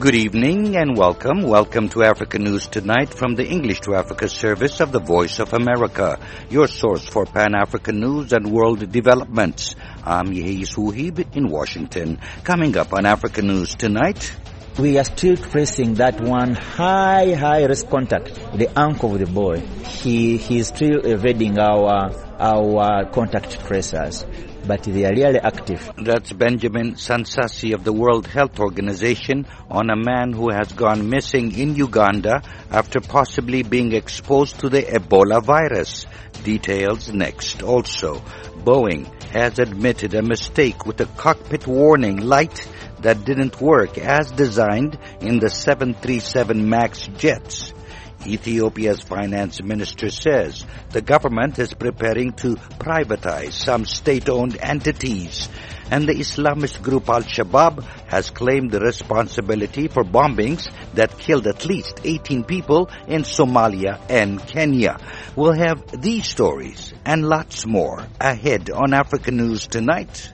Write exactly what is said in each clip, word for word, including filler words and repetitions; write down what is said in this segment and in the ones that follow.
Good evening and welcome. Welcome to Africa News Tonight from the English to Africa service of the Voice of America, your source for Pan-African news and world developments. I'm Yehi Suhib in Washington. Coming up on Africa News Tonight, we are still tracing that one high, high risk contact, the uncle of the boy. He he is still evading our our contact tracers, but they are really active. That's Benjamin Sansasi of the World Health Organization on a man who has gone missing in Uganda after possibly being exposed to the Ebola virus. Details next. Also, Boeing has admitted a mistake with the cockpit warning light that didn't work as designed in the seven thirty-seven MAX jets. Ethiopia's finance minister says the government is preparing to privatize some state-owned entities. And the Islamist group Al-Shabaab has claimed the responsibility for bombings that killed at least eighteen people in Somalia and Kenya. We'll have these stories and lots more ahead on Africa News Tonight.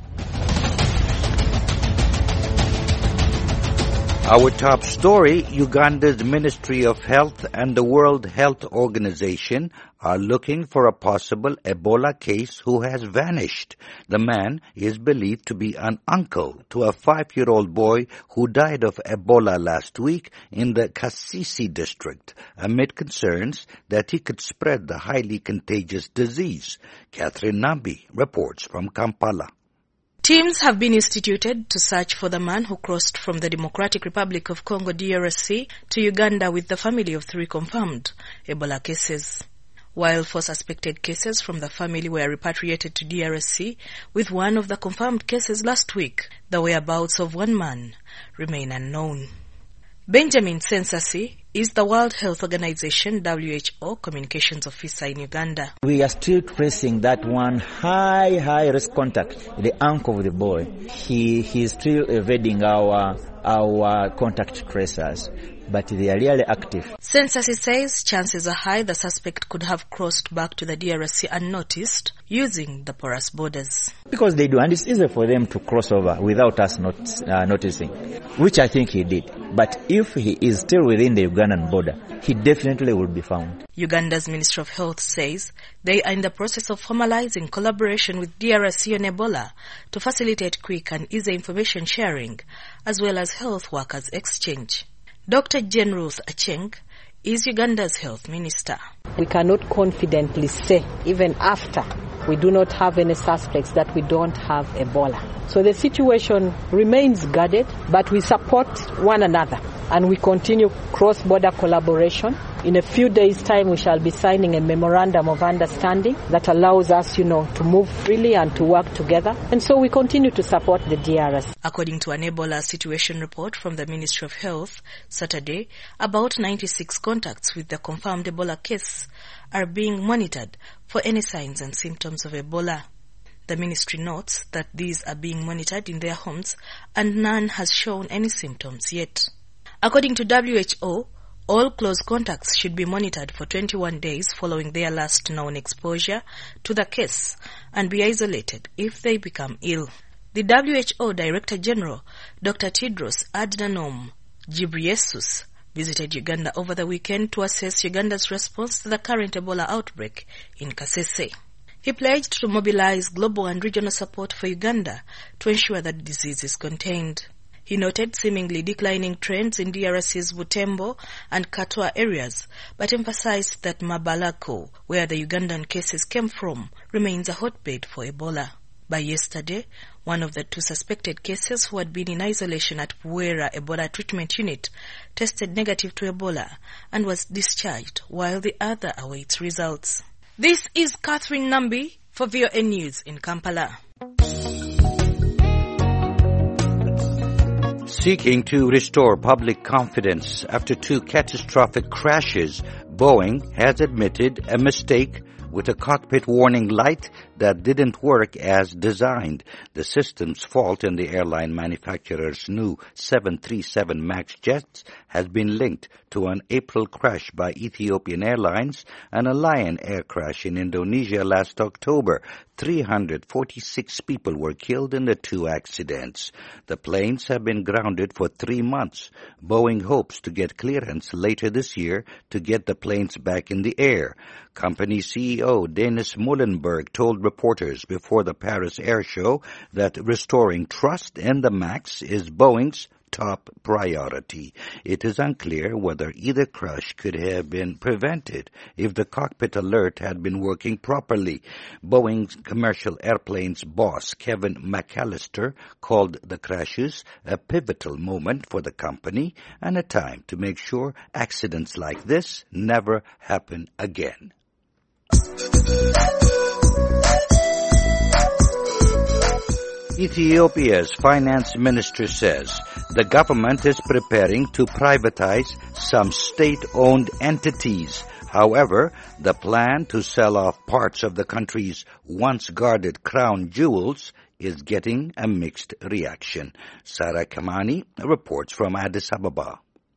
Our top story, Uganda's Ministry of Health and the World Health Organization are looking for a possible Ebola case who has vanished. The man is believed to be an uncle to a five-year-old boy who died of Ebola last week in the Kasisi district, amid concerns that he could spread the highly contagious disease. Catherine Nambi reports from Kampala. Teams have been instituted to search for the man who crossed from the Democratic Republic of Congo D R C to Uganda with the family of three confirmed Ebola cases. While four suspected cases from the family were repatriated to D R C, with one of the confirmed cases last week, the whereabouts of one man remain unknown. Benjamin Sansasi is the World Health Organization W H O communications officer in Uganda. We are still tracing that one high, high risk contact, the uncle of the boy. He he is still evading our our contact tracers, but they are really active. Sansasi says chances are high the suspect could have crossed back to the D R C unnoticed using the porous borders. Because they do, and it's easy for them to cross over without us not uh, noticing, which I think he did. But if he is still within the Ugandan border, he definitely will be found. Uganda's Ministry of Health says they are in the process of formalizing collaboration with D R C on Ebola to facilitate quick and easy information sharing, as well as health workers exchange. Doctor Jane Ruth Acheng is Uganda's health minister. We cannot confidently say, even after we do not have any suspects, that we don't have Ebola. So the situation remains guarded, but we support one another and we continue cross-border collaboration. In a few days' time, we shall be signing a memorandum of understanding that allows us, you know, to move freely and to work together. And so we continue to support the D R S. According to an Ebola situation report from the Ministry of Health, Saturday, about ninety-six contacts with the confirmed Ebola case are being monitored for any signs and symptoms of Ebola. The ministry notes that these are being monitored in their homes and none has shown any symptoms yet. According to W H O, all close contacts should be monitored for twenty-one days following their last known exposure to the case and be isolated if they become ill. The W H O Director General, Doctor Tedros Adhanom Ghebreyesus, visited Uganda over the weekend to assess Uganda's response to the current Ebola outbreak in Kasese. He pledged to mobilize global and regional support for Uganda to ensure that the disease is contained. He noted seemingly declining trends in D R C's Butembo and Katwa areas, but emphasized that Mabalako, where the Ugandan cases came from, remains a hotbed for Ebola. By yesterday, one of the two suspected cases who had been in isolation at Puera Ebola Treatment Unit tested negative to Ebola and was discharged, while the other awaits results. This is Catherine Nambi for V O A News in Kampala. Seeking to restore public confidence after two catastrophic crashes, Boeing has admitted a mistake with a cockpit warning light that didn't work as designed. The system's fault in the airline manufacturer's new seven thirty-seven MAX jets has been linked to an April crash by Ethiopian Airlines and a Lion Air crash in Indonesia last October. three hundred forty-six people were killed in the two accidents. The planes have been grounded for three months. Boeing hopes to get clearance later this year to get the planes back in the air. Company C E O Dennis Muilenburg told reporters before the Paris Air Show that restoring trust in the MAX is Boeing's top priority. It is unclear whether either crash could have been prevented if the cockpit alert had been working properly. Boeing's commercial airplanes boss, Kevin McAllister, called the crashes a pivotal moment for the company and a time to make sure accidents like this never happen again. Ethiopia's finance minister says the government is preparing to privatize some state-owned entities. However, the plan to sell off parts of the country's once guarded crown jewels is getting a mixed reaction. Sarah Kamani reports from Addis Ababa.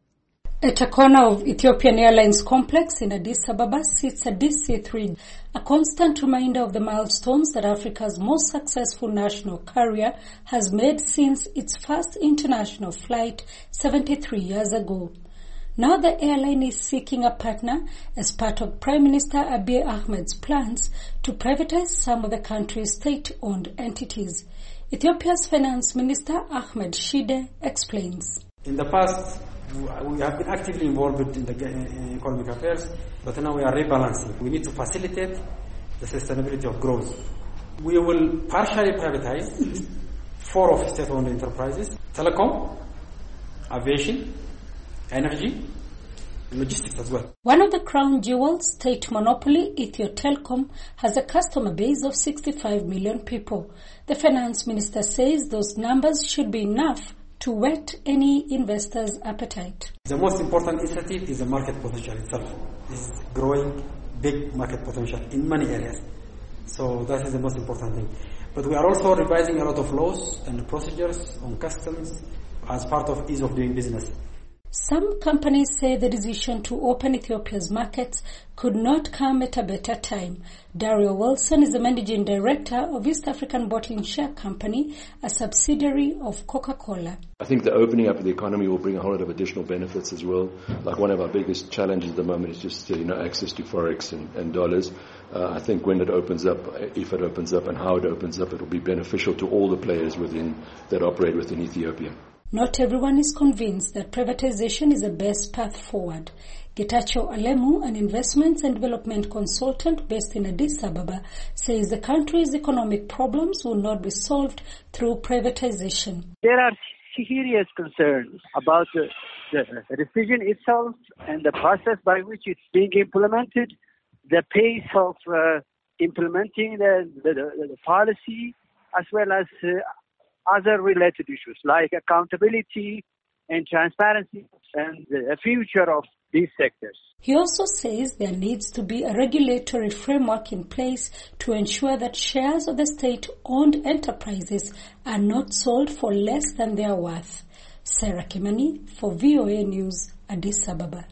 At a corner of Ethiopian Airlines complex in Addis Ababa sits a D C three, a constant reminder of the milestones that Africa's most successful national carrier has made since its first international flight seventy-three years ago. Now the airline is seeking a partner as part of Prime Minister Abiy Ahmed's plans to privatize some of the country's state-owned entities. Ethiopia's Finance Minister Ahmed Shide explains. In the past, we have been actively involved in the uh, economic affairs, but now we are rebalancing. We need to facilitate the sustainability of growth. We will partially privatize four of state-owned enterprises: telecom, aviation, energy, and logistics as well. One of the crown jewels, state monopoly Ethio Telecom, has a customer base of sixty-five million people. The finance minister says those numbers should be enough to whet any investor's appetite. The most important initiative is the market potential itself. It's growing big market potential in many areas. So that is the most important thing. But we are also revising a lot of laws and procedures on customs as part of ease of doing business. Some companies say the decision to open Ethiopia's markets could not come at a better time. Dario Wilson is the managing director of East African Bottling Share Company, a subsidiary of Coca-Cola. I think the opening up of the economy will bring a whole lot of additional benefits as well. Like one of our biggest challenges at the moment is just uh, you know access to forex and, and dollars. Uh, I think when it opens up, if it opens up and how it opens up, it will be beneficial to all the players within that operate within Ethiopia. Not everyone is convinced that privatization is the best path forward. Getachew Alemu, an investments and development consultant based in Addis Ababa, says the country's economic problems will not be solved through privatization. There are serious concerns about the, the decision itself and the process by which it's being implemented, the pace of uh, implementing the, the, the, the policy, as well as uh, other related issues like accountability and transparency and the future of these sectors. He also says there needs to be a regulatory framework in place to ensure that shares of the state-owned enterprises are not sold for less than their worth. Sarah Kimani for V O A News, Addis Ababa.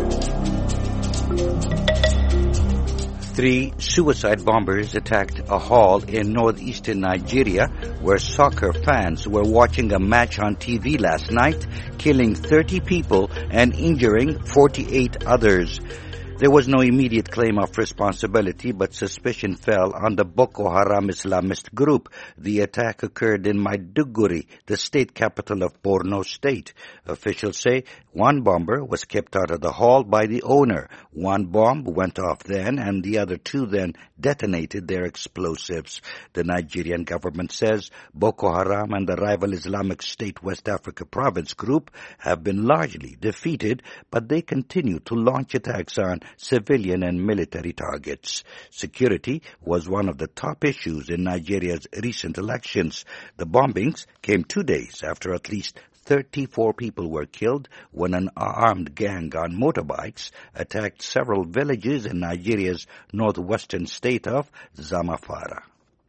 Three suicide bombers attacked a hall in northeastern Nigeria where soccer fans were watching a match on T V last night, killing thirty people and injuring forty-eight others. There was no immediate claim of responsibility, but suspicion fell on the Boko Haram Islamist group. The attack occurred in Maiduguri, the state capital of Borno State. Officials say one bomber was kept out of the hall by the owner. One bomb went off then, and the other two then detonated their explosives. The Nigerian government says Boko Haram and the rival Islamic State West Africa Province group have been largely defeated, but they continue to launch attacks on civilian and military targets. Security was one of the top issues in Nigeria's recent elections. The bombings came two days after at least thirty-four people were killed when an armed gang on motorbikes attacked several villages in Nigeria's northwestern state of Zamfara.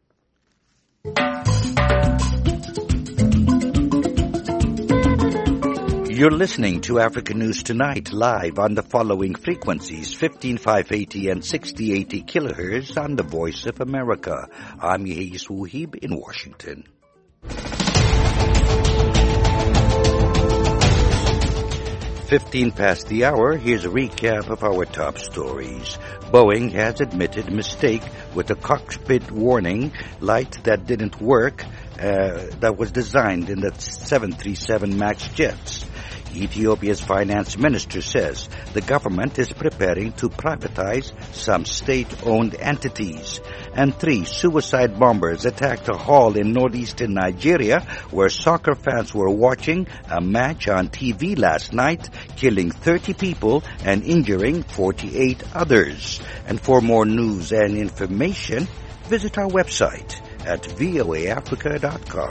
You're listening to Africa News Tonight live on the following frequencies, fifteen five eighty and sixty eighty kilohertz on the Voice of America. I'm Yehis Wuhib in Washington. fifteen past the hour, here's a recap of our top stories. Boeing has admitted mistake with a cockpit warning light that didn't work, uh, that was designed in the seven thirty-seven MAX jets. Ethiopia's finance minister says the government is preparing to privatize some state-owned entities. And three suicide bombers attacked a hall in northeastern Nigeria where soccer fans were watching a match on T V last night, killing thirty people and injuring forty-eight others. And for more news and information, visit our website at V O A Africa dot com.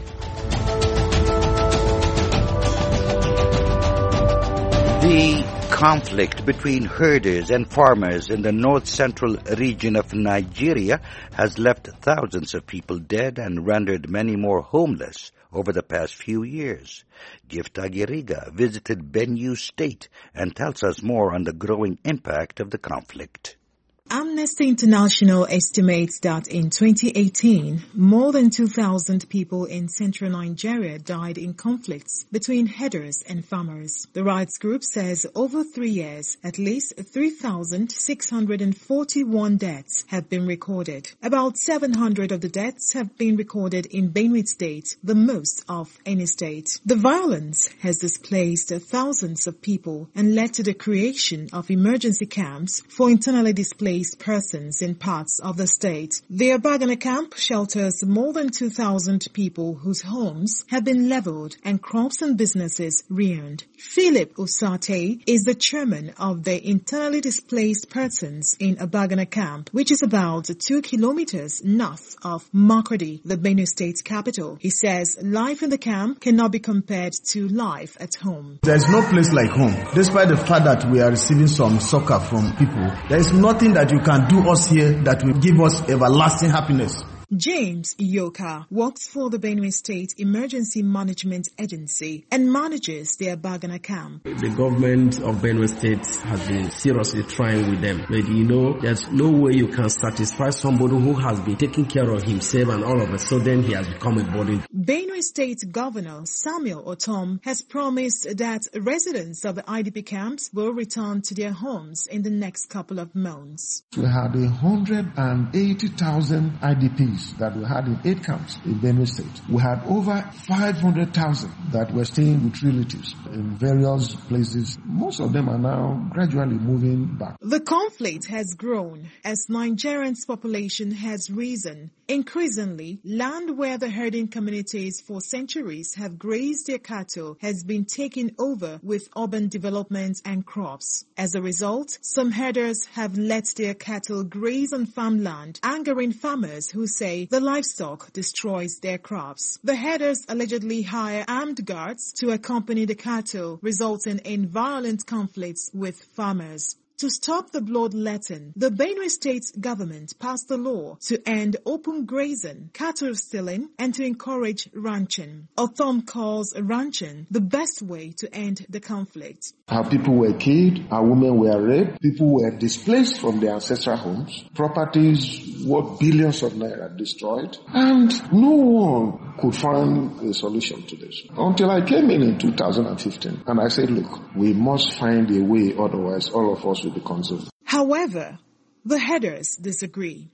The conflict between herders and farmers in the north-central region of Nigeria has left thousands of people dead and rendered many more homeless over the past few years. Gift Agiriga visited Benue State and tells us more on the growing impact of the conflict. Amnesty International estimates that in twenty eighteen, more than two thousand people in central Nigeria died in conflicts between herders and farmers. The rights group says over three years, at least three thousand six hundred forty-one deaths have been recorded. About seven hundred of the deaths have been recorded in Benue State, the most of any state. The violence has displaced thousands of people and led to the creation of emergency camps for internally displaced persons in parts of the state. The Abagana camp shelters more than two thousand people whose homes have been leveled and crops and businesses ruined. Philip Usate is the chairman of the internally displaced persons in Abagana camp, which is about two kilometers north of Makurdi, the Benue State capital. He says life in the camp cannot be compared to life at home. There is no place like home. Despite the fact that we are receiving some succor from people, there is nothing that you can do us here that will give us everlasting happiness. James Yoka works for the Benue State Emergency Management Agency and manages the Abagana camp. The government of Benue State has been seriously trying with them. But you know, there's no way you can satisfy somebody who has been taking care of himself and all of a sudden he has become a burden. Benue State Governor Samuel Otom has promised that residents of the I D P camps will return to their homes in the next couple of months. We had one hundred eighty thousand I D Ps that we had in eight camps in Benue State. We had over five hundred thousand that were staying with relatives in various places. Most of them are now gradually moving back. The conflict has grown as Nigerians' population has risen. Increasingly, land where the herding communities for centuries have grazed their cattle has been taken over with urban development and crops. As a result, some herders have let their cattle graze on farmland, angering farmers who say the livestock destroys their crops. The herders allegedly hire armed guards to accompany the cattle, resulting in violent conflicts with farmers. To stop the bloodletting, the Benue State government passed a law to end open grazing, cattle stealing, and to encourage ranching. Othom calls ranching the best way to end the conflict. Our people were killed, our women were raped, people were displaced from their ancestral homes, properties worth billions of naira destroyed, and no one could find a solution to this. Until I came in in two thousand fifteen, and I said, look, we must find a way, otherwise all of us will be consumed. However, the herders disagree.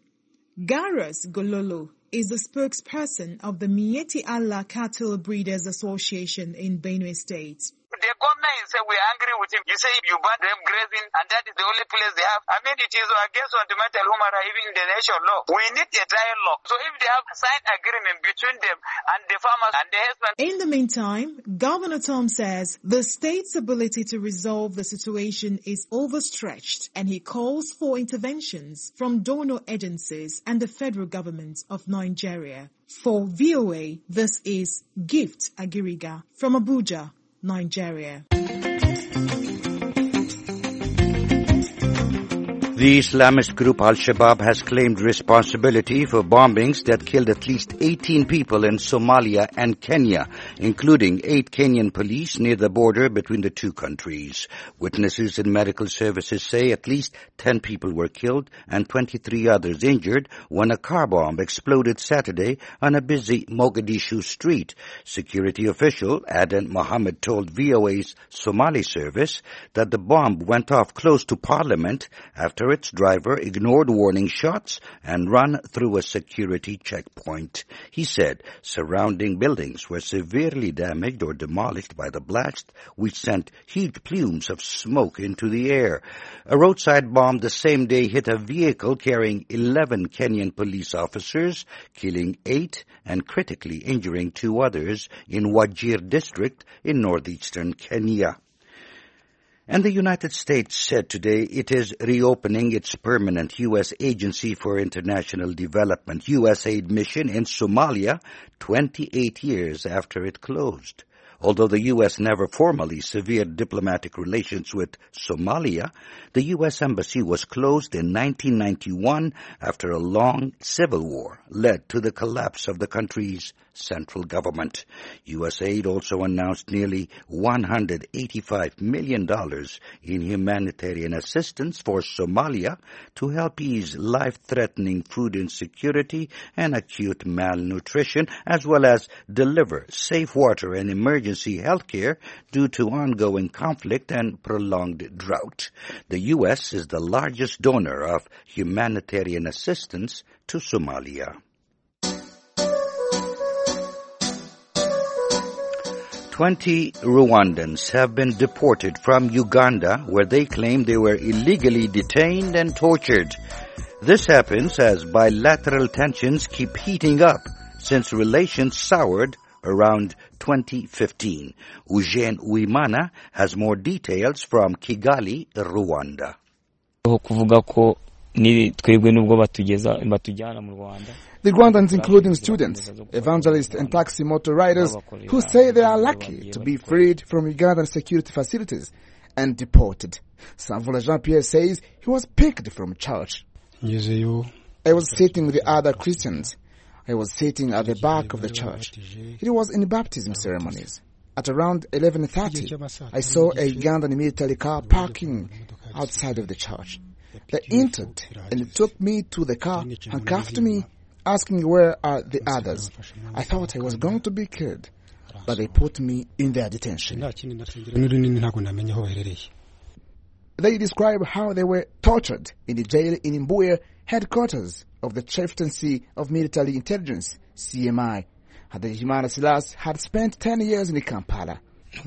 Garros Gololo is the spokesperson of the Mieti Allah Cattle Breeders Association in Benue State. The the government say we're angry with him. You say you ban them grazing and that is the only place they have. I mean, it is against fundamental human rights, even the nation law. We need a dialogue. So if they have a signed agreement between them and the farmers and the husband. In the meantime, Governor Tom says the state's ability to resolve the situation is overstretched, and he calls for interventions from donor agencies and the federal government of Nigeria. For V O A, this is Gift Agiriga from Abuja, Nigeria. The Islamist group Al-Shabaab has claimed responsibility for bombings that killed at least eighteen people in Somalia and Kenya, including eight Kenyan police near the border between the two countries. Witnesses and medical services say at least ten people were killed and twenty-three others injured when a car bomb exploded Saturday on a busy Mogadishu street. Security official Adan Mohammed told V O A's Somali service that the bomb went off close to Parliament after its driver ignored warning shots and ran through a security checkpoint. He said surrounding buildings were severely damaged or demolished by the blast, which sent huge plumes of smoke into the air. A roadside bomb the same day hit a vehicle carrying eleven Kenyan police officers, killing eight and critically injuring two others in Wajir district in northeastern Kenya. And the United States said today it is reopening its permanent U S Agency for International Development, USAID mission in Somalia, twenty-eight years after it closed. Although the U S never formally severed diplomatic relations with Somalia, the U S embassy was closed in nineteen ninety-one after a long civil war led to the collapse of the country's central government. USAID also announced nearly one hundred eighty-five million dollars in humanitarian assistance for Somalia to help ease life-threatening food insecurity and acute malnutrition, as well as deliver safe water and emergency health care due to ongoing conflict and prolonged drought. The U S is the largest donor of humanitarian assistance to Somalia. Twenty Rwandans have been deported from Uganda, where they claim they were illegally detained and tortured. This happens as bilateral tensions keep heating up since relations soured around twenty fifteen. Eugene Uwimana has more details from Kigali, Rwanda. The Rwandans, including students, evangelists and taxi motor riders, who say they are lucky to be freed from Ugandan security facilities and deported. Samvula Jean-Pierre says he was picked from church. I was sitting with the other Christians. I was sitting at the back of the church. It was in baptism ceremonies. At around eleven thirty, I saw a Ugandan military car parking outside of the church. They entered and took me to the car, handcuffed me, asking where are the others. I thought I was going to be killed, but they put me in their detention. They describe how they were tortured in the jail in Mbuye, headquarters of the Chieftaincy of Military Intelligence, C M I. Hadejimana Silas had spent ten years in Kampala.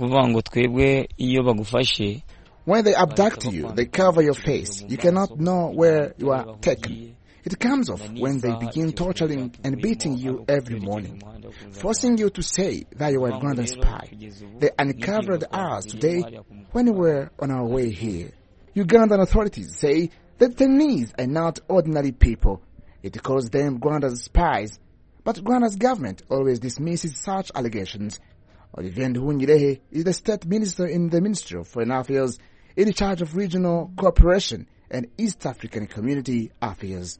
When they abduct you, they cover your face. You cannot know where you are taken. It comes off when they begin torturing and beating you every morning, forcing you to say that you are a Rwandan spy. They uncovered us today when we were on our way here. Ugandan authorities say that the Chinese are not ordinary people. It calls them Rwandan spies, but Rwanda's government always dismisses such allegations. Olivier Nduhungirehe is the state minister in the Ministry of Foreign Affairs in charge of regional cooperation and East African community affairs.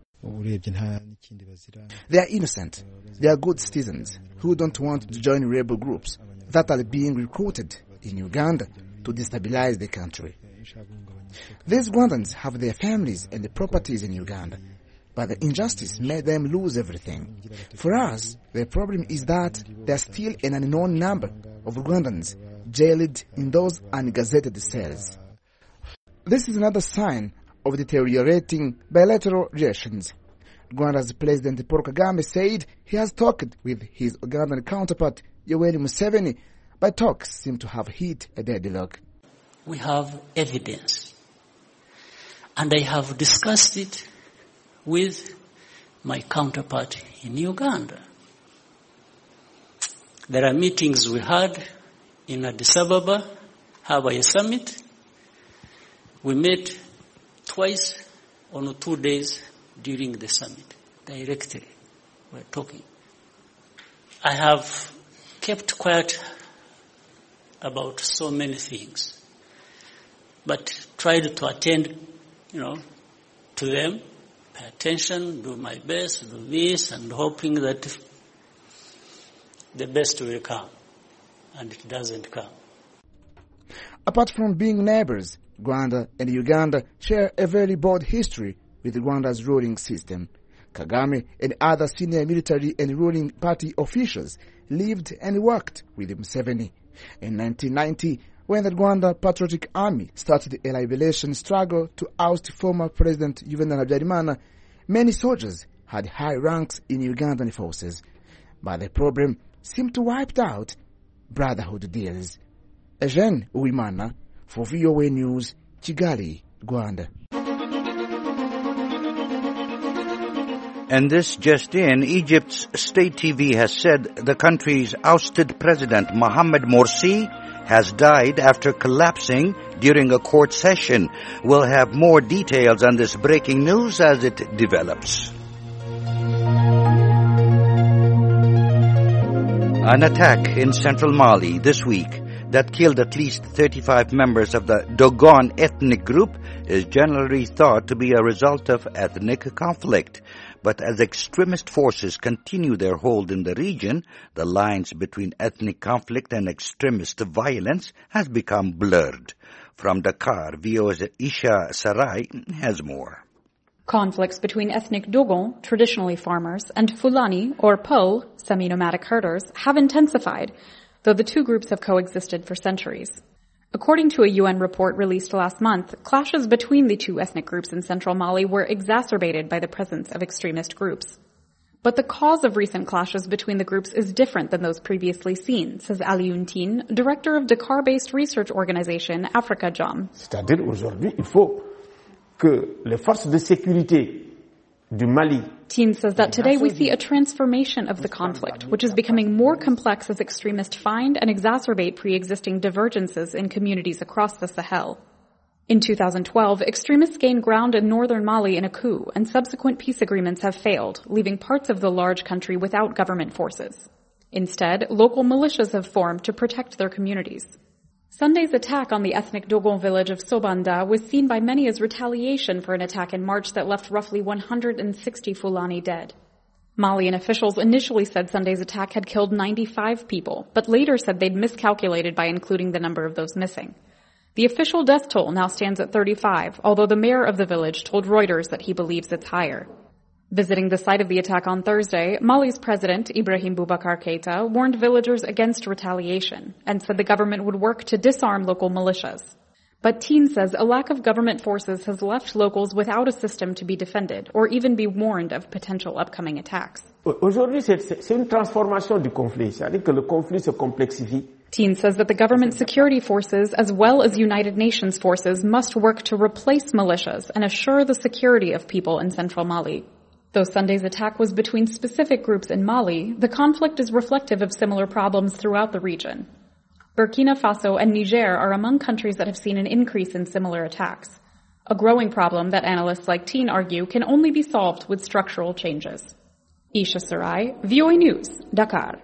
They are innocent. They are good citizens who don't want to join rebel groups that are being recruited in Uganda to destabilize the country. These Rwandans have their families and the properties in Uganda, but the injustice made them lose everything. For us, the problem is that there are still an unknown number of Rwandans jailed in those ungazetted cells. This is another sign of deteriorating bilateral relations. Rwanda's President Paul Kagame said he has talked with his Ugandan counterpart Yoweri Museveni, but talks seem to have hit a deadlock. We have evidence, and I have discussed it with my counterpart in Uganda. There are meetings we had in Addis Ababa, Hawaii Summit. We met twice on two days during the summit, directly. We're talking. I have kept quiet about so many things, but tried to attend, you know, to them, pay attention, do my best, do this, and hoping that the best will come, and it doesn't come. Apart from being neighbors, Rwanda and Uganda share a very bold history with Rwanda's ruling system. Kagame and other senior military and ruling party officials lived and worked with Museveni. In nineteen ninety, when the Rwanda Patriotic Army started a liberation struggle to oust former President Juvenal Habyarimana, many soldiers had high ranks in Ugandan forces. But the problem seemed to wiped out brotherhood deals. Eugene Uwimana for V O A News, Kigali, Rwanda. And this just in, Egypt's state T V has said the country's ousted president Mohamed Morsi has died after collapsing during a court session. We'll have more details on this breaking news as it develops. An attack in central Mali this week that killed at least thirty-five members of the Dogon ethnic group is generally thought to be a result of ethnic conflict. But as extremist forces continue their hold in the region, the lines between ethnic conflict and extremist violence has become blurred. From Dakar, V O A's Isha Sarai has more. Conflicts between ethnic Dogon, traditionally farmers, and Fulani, or Peul, semi-nomadic herders, have intensified, though the two groups have coexisted for centuries. According to a U N report released last month, clashes between the two ethnic groups in central Mali were exacerbated by the presence of extremist groups. But the cause of recent clashes between the groups is different than those previously seen, says Alioune Tine, director of Dakar-based research organization Africa Jom. C'est-à-dire aujourd'hui, il faut que les forces de sécurité du Mali. Tine says that today we see a transformation of the conflict, which is becoming more complex as extremists find and exacerbate pre-existing divergences in communities across the Sahel. In two thousand twelve, extremists gained ground in northern Mali in a coup, and subsequent peace agreements have failed, leaving parts of the large country without government forces. Instead, local militias have formed to protect their communities. Sunday's attack on the ethnic Dogon village of Sobanda was seen by many as retaliation for an attack in March that left roughly one hundred sixty Fulani dead. Malian officials initially said Sunday's attack had killed ninety-five people, but later said they'd miscalculated by including the number of those missing. The official death toll now stands at thirty-five, although the mayor of the village told Reuters that he believes it's higher. Visiting the site of the attack on Thursday, Mali's president, Ibrahim Boubacar Keita, warned villagers against retaliation and said the government would work to disarm local militias. But Tine says a lack of government forces has left locals without a system to be defended or even be warned of potential upcoming attacks. Aujourd'hui, c'est une transformation du conflit. C'est-à-dire que le conflit se complexifie. Tine says that the government security forces, as well as United Nations forces, must work to replace militias and assure the security of people in central Mali. Though Sunday's attack was between specific groups in Mali, the conflict is reflective of similar problems throughout the region. Burkina Faso and Niger are among countries that have seen an increase in similar attacks, a growing problem that analysts like Tine argue can only be solved with structural changes. Isha Sarai, V O A News, Dakar.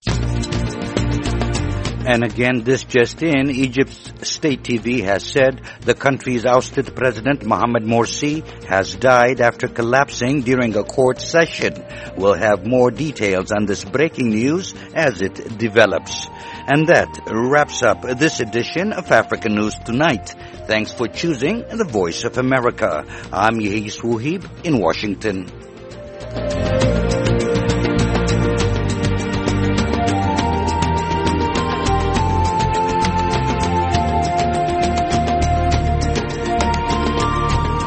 And again, this just in, Egypt's state T V has said the country's ousted president, Mohamed Morsi, has died after collapsing during a court session. We'll have more details on this breaking news as it develops. And that wraps up this edition of African News Tonight. Thanks for choosing the Voice of America. I'm Yehis Wuhib in Washington.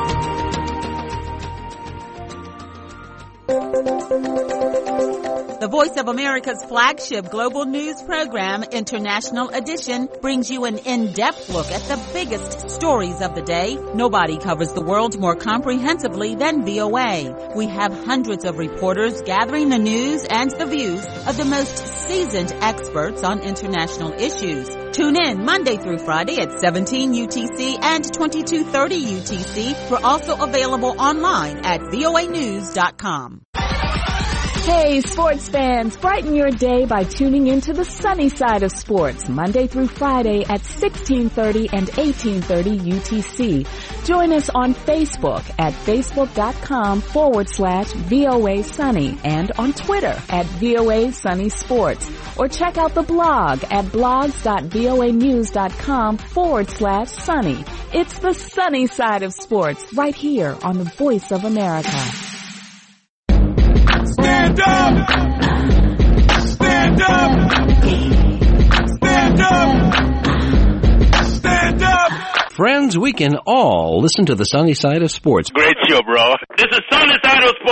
The Voice of America's flagship global news program, International Edition, brings you an in-depth look at the biggest stories of the day. Nobody covers the world more comprehensively than V O A. We have hundreds of reporters gathering the news and the views of the most seasoned experts on international issues. Tune in Monday through Friday at seventeen U T C and twenty-two thirty U T C. We're also available online at V O A news dot com. Hey, sports fans, brighten your day by tuning into the sunny side of sports, Monday through Friday at sixteen thirty and eighteen thirty U T C. Join us on Facebook at facebook.com forward slash VOA Sunny and on Twitter at VOA Sunny Sports. Or check out the blog at blogs.voanews.com forward slash sunny. It's the sunny side of sports right here on the Voice of America. Stand up! Stand up! Stand up! Stand up! Friends, we can all listen to the sunny side of sports. Great show, bro. This is Sunny Side of Sports.